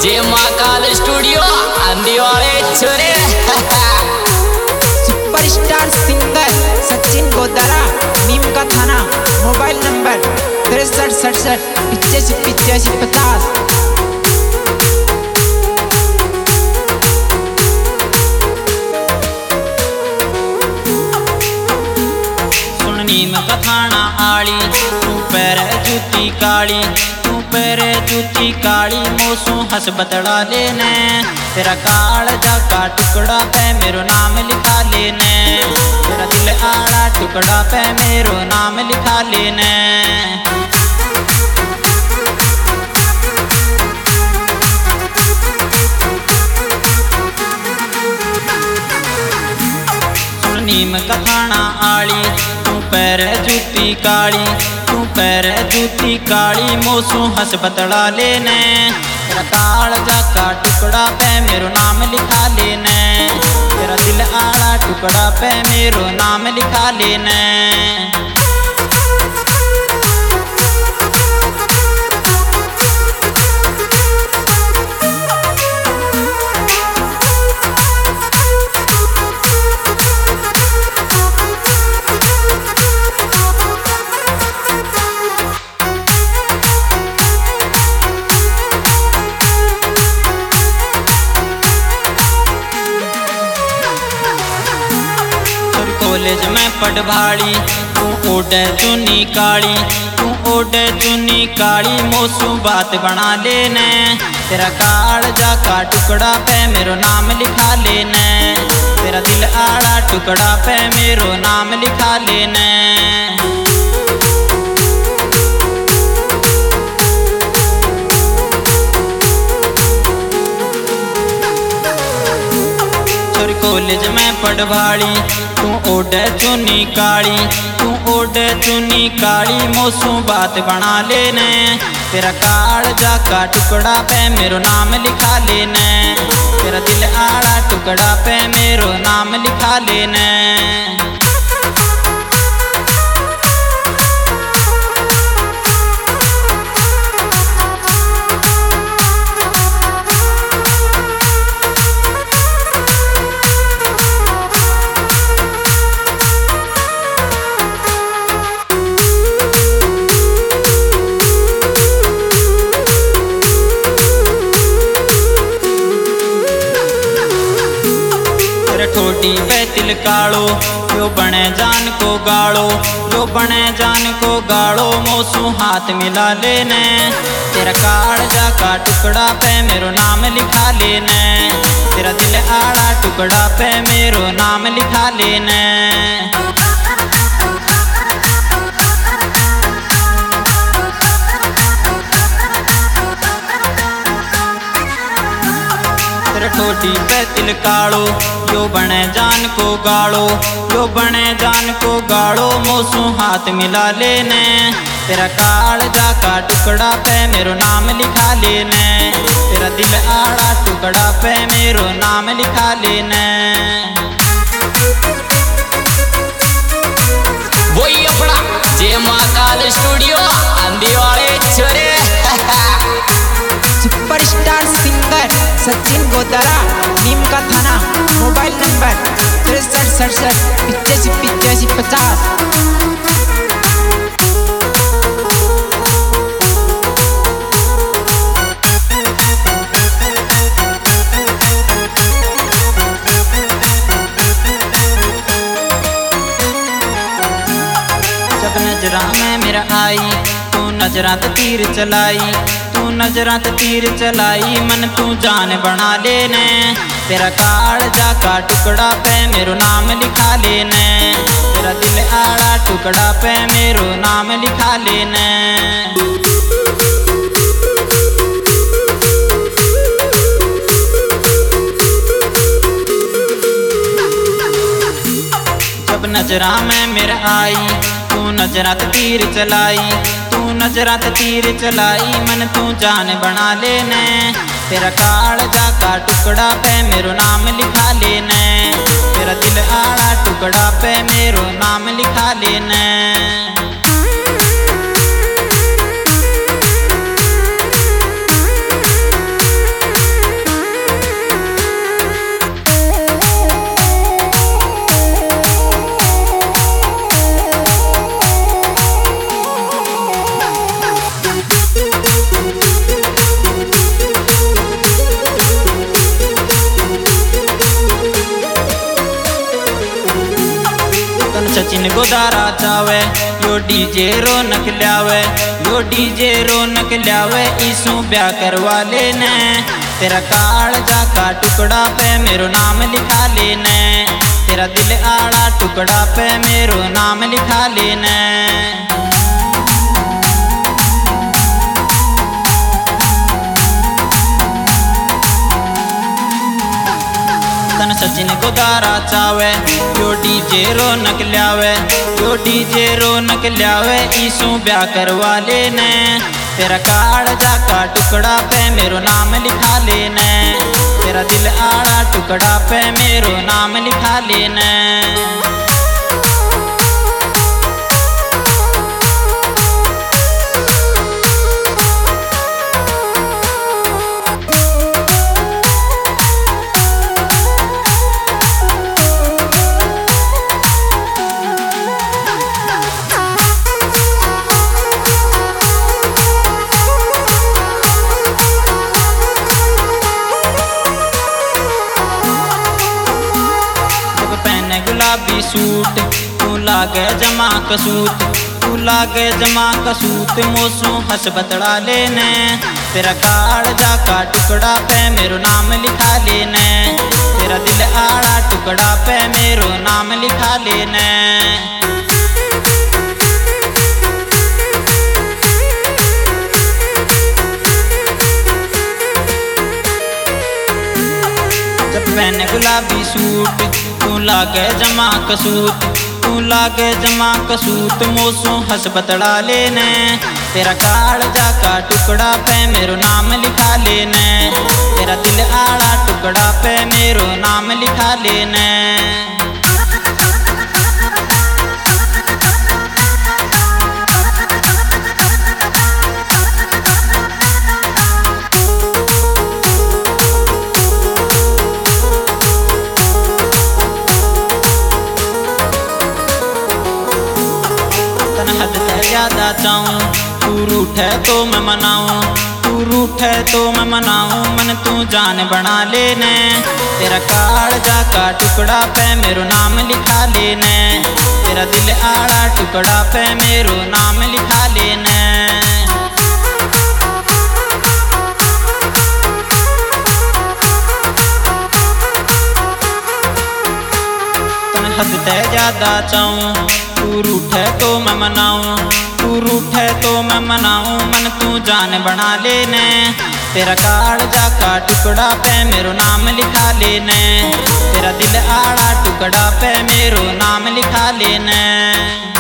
जय महाकाल स्टूडियो आंधी वाले छोरे। Superstar singer Sachin Godara, Neem ka Thana, mobile number 6367858550। नीम का थाना आली तू पैर जूती काली, तू पैर जूती काली मोसू हंस बतड़ा लेने। तेरा काल जाका टुकड़ा पे मेरो नाम लिखा लेने, तेरा दिल आड़ा टुकड़ा पे मेरो नाम लिखा लेने। नीम का थाना आली तू पैर जूती काली, तू पैर जूती काली मोसू हंस बतड़ा लेने। तेरा काल जाका टुकड़ा पे मेरो नाम लिखा लेने, तेरा दिल आड़ा टुकड़ा पे मेरो नाम लिखा लेने। कॉलेज में पढ़ भाड़ी तू ओढ़े चुनी काली, तू ओढ़े चुनी काली मोसू बात बना लेने। तेरा काल जाका टुकड़ा पे मेरो नाम लिखा लेने, तेरा दिल आड़ा टुकड़ा पे मेरो नाम लिखा लेने। कॉलेज में पढ़ भाड़ी तू ओढ़े चुनी काली, तू ओढ़े चुनी काली मोसू बात बना लेने। तेरा काल जाका टुकड़ा पे मेरो नाम लिखा लेने, तेरा दिल आड़ा टुकड़ा पे मेरो नाम लिखा लेने। ठोडी पे तिल कालो जो बने जान को गाड़ो, जो बने जान को गाड़ो मोसू हाथ मिला लेने। तेरा काल जाका टुकड़ा पे मेरो नाम लिखा लेने, तेरा दिल आड़ा टुकड़ा पे मेरो नाम लिखा लेने। ठोडी पे तिल कालो जो बने जान को गाड़ो, जो बने जान को गाड़ो मोसू हाथ मिला लेने। तेरा काल जाका टुकड़ा पे मेरो नाम लिखा लेने, तेरा दिल आड़ा टुकड़ा पे मेरो नाम लिखा लेने। वही अपना जय महाकाल स्टूडियो आंधी वाले छोरे। Superstar singer Sachin Godara, Neem ka Thana, mobile number 6367858550। जब नजरा में मेरा आई तू नजरात तीर चलाई, तू नजरात तीर चलाई मन तू जान बना लेने। तेरा काल जाका टुकड़ा पे मेरो नाम लिखा लेने, तेरा दिल आड़ा टुकड़ा पे मेरो नाम लिखा लेने। जब नजरा में मेरा आई तू नजरात तीर चलाई, तू नजरात तीर चलाई मन तू जान बना लेने। तेरा काल जाका टुकड़ा पे मेरो नाम लिखा लेने, तेरा दिल आड़ा टुकड़ा पे मेरो नाम लिखा लेने। गुदारा चावे, यो डीजे रौनक ल्यावे, यो डीजे रौनक ल्यावे, इसू ब्याह करवा लेने। तेरा कालजा का टुकड़ा पे मेरो नाम लिखा लेने, तेरा दिल आड़ा टुकड़ा पे मेरो नाम लिखा लेने। तन सचिन गुदारा चावे, यो डीजे रौनक ल्यावे, यो डीजे रौनक ल्यावे, इसू ब्याह करवा लेने। तेरा कालजा का टुकड़ा पे मेरो नाम लिखा लेने, तेरा दिल आड़ा टुकड़ा पे मेरो नाम लिखा लेने। गुलाबी सूट तू लागे जमा कसूत, तू लागे जमा कसूत, मौसू हंस बतड़ा लेने। तेरा कालजा का टुकड़ा पे मेरो नाम लिखा लेने, तेरा दिल आड़ा टुकड़ा पे मेरो नाम लिखा लेने। जब पहने गुलाबी सूट तू लागे जमा कसूत, तू लागे जमा कसूत, मौसू हंस बतड़ा लेने। तेरा कालजा का टुकड़ा पे मेरो नाम लिखा लेने, तेरा दिल आड़ा टुकड़ा पे मेरो नाम लिखा लेने। हद से ज्यादा चाहूं, तू रूठे तो मैं मनाऊं, तू रूठे तो मैं मनाऊं, मन तू जान बना लेने। तेरा कालजा का टुकड़ा पे मेरो नाम लिखा लेने, तेरा दिल आड़ा टुकड़ा पे मेरो नाम लिखा लेने। हद से ज्यादा चाहूं, तू रूठे तो मैं मनाऊं, तू रूठे तो मैं मनाऊं, मन तू जान बना लेने। तेरा कालजा का टुकड़ा पे मेरो नाम लिखा लेने, तेरा दिल आड़ा टुकड़ा पे मेरो नाम लिखा लेने।